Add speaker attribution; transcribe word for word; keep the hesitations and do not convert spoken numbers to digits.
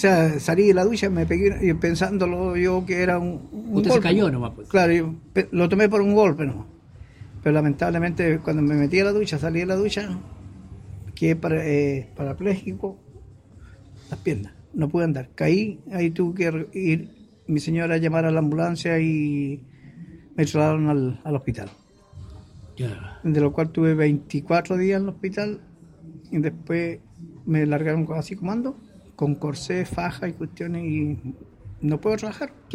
Speaker 1: O sea, salí de la ducha, me pegué, y pensándolo yo que era un, un
Speaker 2: Usted
Speaker 1: golpe.
Speaker 2: se cayó nomás, pues.
Speaker 1: Claro, yo pe- lo tomé por un golpe, ¿no? Pero lamentablemente cuando me metí a la ducha, salí de la ducha, quedé para, eh, parapléjico, las piernas, no pude andar. Caí, ahí tuve que re- ir, mi señora llamar a la ambulancia y me trasladaron al, al hospital.
Speaker 2: Ya.
Speaker 1: De lo cual tuve veinticuatro días en el hospital y después me largaron así como ando, con corsé, faja y cuestiones y no puedo trabajar.